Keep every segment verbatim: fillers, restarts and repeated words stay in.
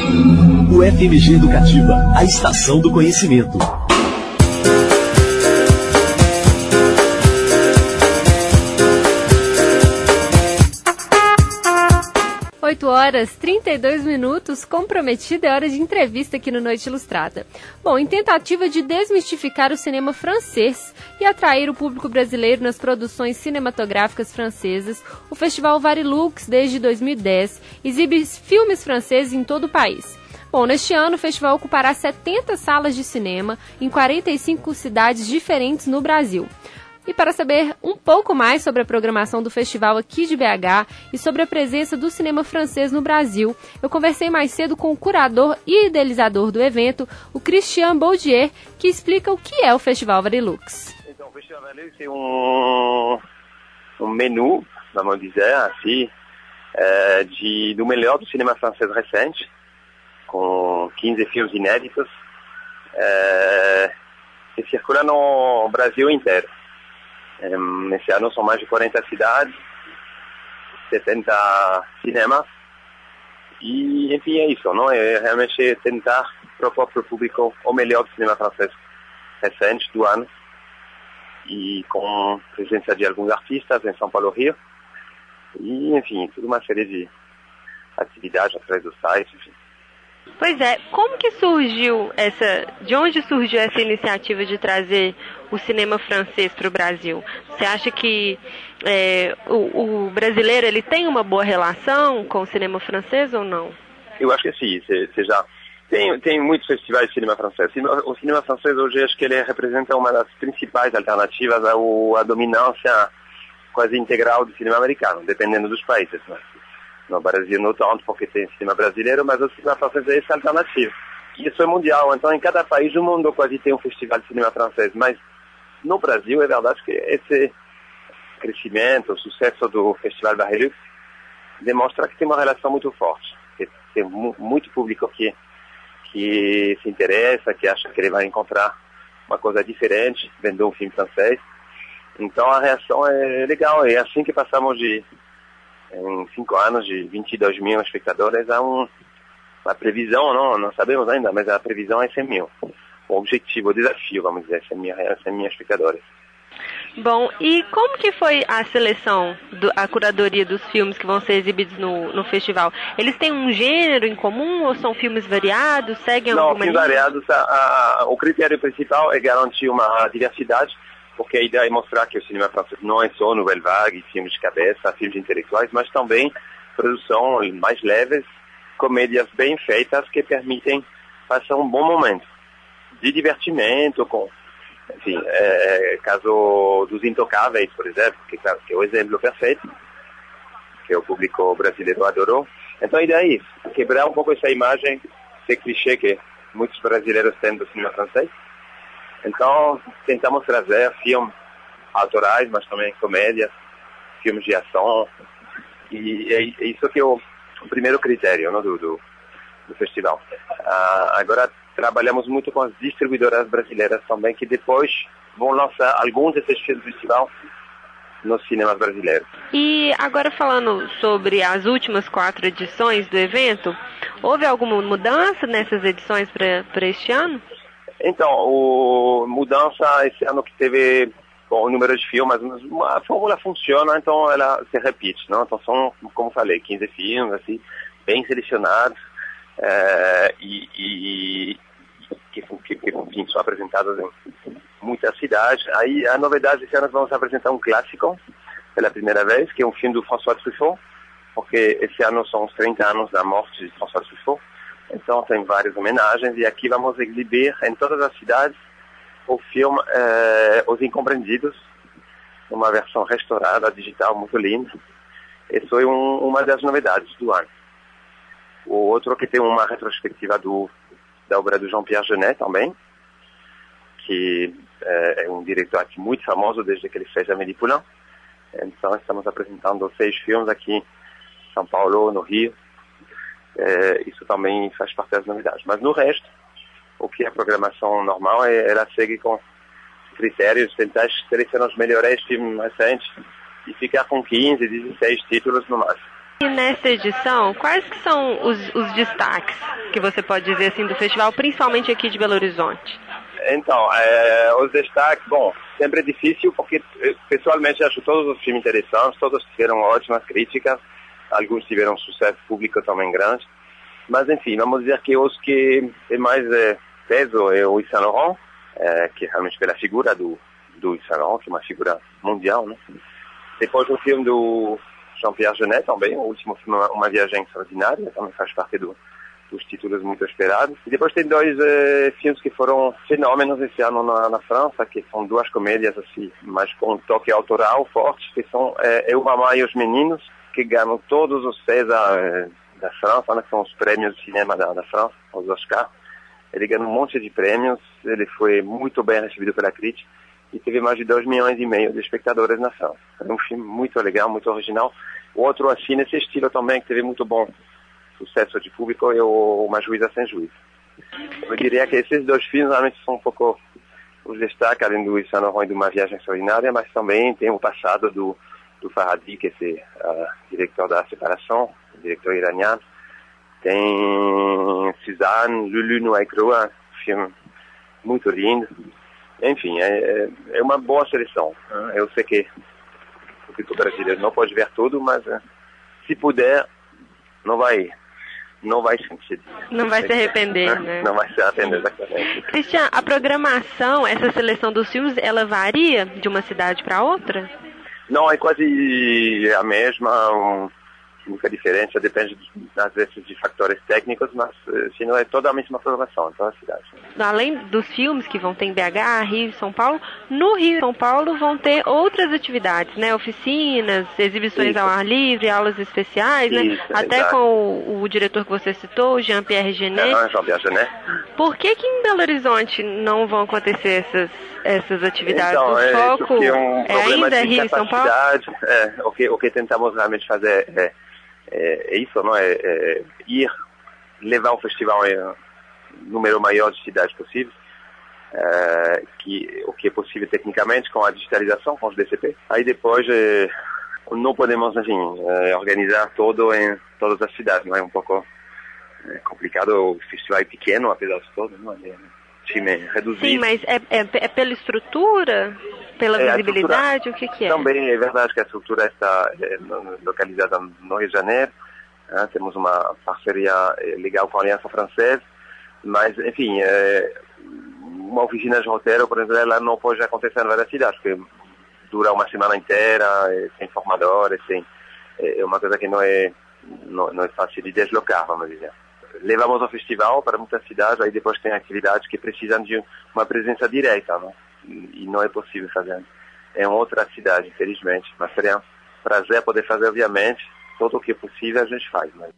O F M G Educativa, a estação do conhecimento. oito horas e trinta e dois minutos, comprometida, é hora de entrevista aqui no Noite Ilustrada. Bom, em tentativa de desmistificar o cinema francês e atrair o público brasileiro nas produções cinematográficas francesas, o Festival Varilux, desde dois mil e dez, exibe filmes franceses em todo o país. Bom, neste ano o festival ocupará setenta salas de cinema em quarenta e cinco cidades diferentes no Brasil. E para saber um pouco mais sobre a programação do festival aqui de B H e sobre a presença do cinema francês no Brasil, eu conversei mais cedo com o curador e idealizador do evento, o Christian Baudier, que explica o que é o Festival Varilux. Então, o Festival Varilux é um, um menu, vamos dizer assim, é, de, do melhor do cinema francês recente, com quinze filmes inéditos, é, que circulam no Brasil inteiro. Nesse ano são mais de quarenta cidades, setenta cinemas, e enfim é isso, não? É realmente tentar propor para o público o melhor do cinema francês recente do ano, e com presença de alguns artistas em São Paulo, Rio, e enfim, toda uma série de atividades através do site, enfim. Pois é, como que surgiu essa, de onde surgiu essa iniciativa de trazer o cinema francês para o Brasil? Você acha que é, o, o brasileiro ele tem uma boa relação com o cinema francês ou não? Eu acho que sim, você já tem, tem muitos festivais de cinema francês. O cinema francês hoje acho que ele representa uma das principais alternativas à, à dominância quase integral do cinema americano, dependendo dos países, né? No Brasil não tanto, porque tem cinema brasileiro, mas o cinema francês é essa alternativa. E isso é mundial, então em cada país do mundo quase tem um festival de cinema francês, mas no Brasil é verdade que esse crescimento, o sucesso do Festival Varilux demonstra que tem uma relação muito forte, que tem muito público que, que se interessa, que acha que ele vai encontrar uma coisa diferente vendo um filme francês. Então a reação é legal, é assim que passamos de em cinco anos de vinte e dois mil espectadores a um, uma previsão, não, não sabemos ainda, mas a previsão é cem mil. O objetivo, o desafio, vamos dizer, cem mil espectadores. Bom, e como que foi a seleção, do, a curadoria dos filmes que vão ser exibidos no, no festival? Eles têm um gênero em comum ou são filmes variados? Seguem não, alguma filmes linha? variados. A, a, o critério principal é garantir uma diversidade, porque a ideia é mostrar que o cinema francês não é só nouvelle vague, filmes de cabeça, filmes intelectuais, mas também produção mais leves, comédias bem feitas que permitem passar um bom momento de divertimento, com, enfim, é, caso dos Intocáveis, por exemplo, que, claro, que é o exemplo perfeito, que o público brasileiro adorou. Então a ideia é isso, quebrar um pouco essa imagem, esse clichê que muitos brasileiros têm do cinema francês. Então, tentamos trazer filmes autorais, mas também comédias, filmes de ação. E é isso que é o, o primeiro critério, não, do, do, do festival. Ah, agora, trabalhamos muito com as distribuidoras brasileiras também, que depois vão lançar alguns desses filmes do festival nos cinemas brasileiros. E agora falando sobre as últimas quatro edições do evento, houve alguma mudança nessas edições para este ano? Então, o mudança esse ano que teve bom, o número de filmes, mas a fórmula funciona, então ela se repite, não? Então são, como falei, quinze filmes, assim, bem selecionados, é, e, e que, que, que enfim, são apresentados em muitas cidades. Aí a novidade esse ano vamos apresentar um clássico, pela primeira vez, que é um filme do François Truffaut, porque esse ano são os trinta anos da morte de François Truffaut. Então tem várias homenagens e aqui vamos exibir em todas as cidades o filme eh, Os Incompreendidos, uma versão restaurada, digital, muito linda. Isso é um, uma das novidades do ano. O outro que tem uma retrospectiva do, da obra do Jean-Pierre Jeunet também, que eh, é um diretor aqui muito famoso desde que ele fez Amélie Poulain. Então estamos apresentando seis filmes aqui em São Paulo, no Rio. É, isso também faz parte das novidades. Mas no resto, o que é a programação normal, é, ela segue com critérios, tentar selecionar os melhores filmes recentes e ficar com quinze, dezesseis títulos no máximo. E nessa edição, quais que são os, os destaques que você pode dizer assim do festival, principalmente aqui de Belo Horizonte? Então, é, os destaques, bom, sempre é difícil porque pessoalmente acho todos os filmes interessantes, todos tiveram ótimas críticas, alguns tiveram sucesso público também grande, mas enfim, vamos dizer que os que tem mais é, peso é o Yves Saint Laurent, é, que realmente pela figura do, do Yves Saint Laurent, que é uma figura mundial, né? Depois o filme do Jean-Pierre Jeunet também, o último filme, Uma Viagem Extraordinária, também faz parte do, dos títulos muito esperados. E depois tem dois eh, filmes que foram fenômenos esse ano na, na França, que são duas comédias assim, mas com um toque autoral forte, que são eh, Eu, Mamãe e os Meninos, que ganham todos os César eh, da França, né, que são os prêmios de cinema da, da França, os Oscars. Ele ganhou um monte de prêmios, ele foi muito bem recebido pela crítica e teve mais de dois milhões e meio de espectadores na França. É um filme muito legal, muito original. O outro assim, nesse estilo também, que teve muito bom sucesso de público, é o Uma Juíza Sem Juízo. Eu diria que esses dois filmes realmente são um pouco os destaques, além do Yves Saint Laurent e de Uma Viagem Extraordinária, mas também tem o passado do, do Farhadi, que é esse uh, diretor da Separação, diretor iraniano. Tem Suzanne, Lulu no Crua, filme muito lindo. Enfim, é, é uma boa seleção. Eu sei que o público brasileiro não pode ver tudo, mas se puder, não vai, não vai sentir. Não vai se arrepender, né? Não vai se arrepender, exatamente. Cristian, a programação, essa seleção dos filmes, ela varia de uma cidade para outra? Não, é quase a mesma. Um, a única diferença depende, às vezes, de fatores técnicos, mas se não é toda a mesma programação em toda a cidade. Além dos filmes que vão ter em B H, Rio e São Paulo, no Rio e São Paulo vão ter outras atividades, né? Oficinas, exibições Isso. ao ar livre, aulas especiais, Isso, né? Até exato. com o, o diretor que você citou, Jean-Pierre Jeunet. É, Jean-Pierre Jeunet. Por que que em Belo Horizonte não vão acontecer essas, essas atividades? Então, o é, foco é, um é ainda Rio e São Paulo? É, o, que, o que tentamos realmente fazer é É, é isso, não é, é ir levar o festival em um número maior de cidades possível, é, que, o que é possível tecnicamente com a digitalização, com os D C P. Aí depois é, não podemos assim, é, organizar todo em todas as cidades, não é um pouco é, complicado, o festival é pequeno apesar de tudo, não é? Time reduzido. Sim, mas é, é, é pela estrutura? Pela é, visibilidade? O que que é? Também é verdade que a estrutura está é, localizada no Rio de Janeiro. Né? Temos uma parceria é, legal com a Aliança Francesa. Mas, enfim, é, uma oficina de roteiro, por exemplo, ela não pode acontecer em várias cidades, porque dura uma semana inteira, é, sem formadores, sem, é, é uma coisa que não é, não, não é fácil de deslocar, vamos dizer. Levamos o festival para muitas cidades, aí depois tem atividades que precisam de uma presença direta, né? E não é possível fazer em outra cidade, infelizmente. Mas seria um prazer poder fazer, obviamente, tudo o que é possível a gente faz. Mas...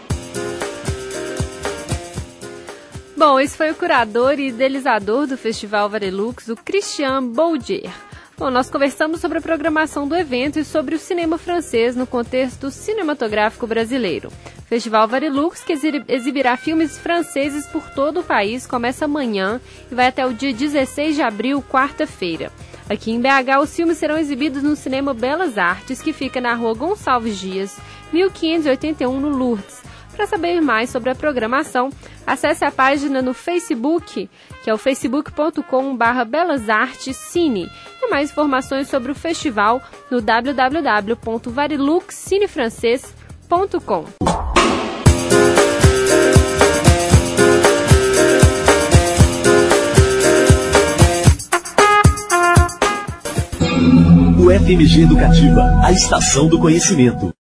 Bom, esse foi o curador e idealizador do Festival Varilux, o Christian Baudier. Bom, nós conversamos sobre a programação do evento e sobre o cinema francês no contexto cinematográfico brasileiro. O Festival Varilux, que exibirá filmes franceses por todo o país, começa amanhã e vai até o dia dezesseis de abril, quarta-feira. Aqui em B H, os filmes serão exibidos no Cinema Belas Artes, que fica na rua Gonçalves Dias, mil quinhentos e oitenta e um, no Lourdes. Para saber mais sobre a programação, acesse a página no Facebook, que é o facebook ponto com barra belasartescine, e mais informações sobre o festival no w w w ponto varilux cine francês ponto com. O F M G Educativa, a estação do conhecimento.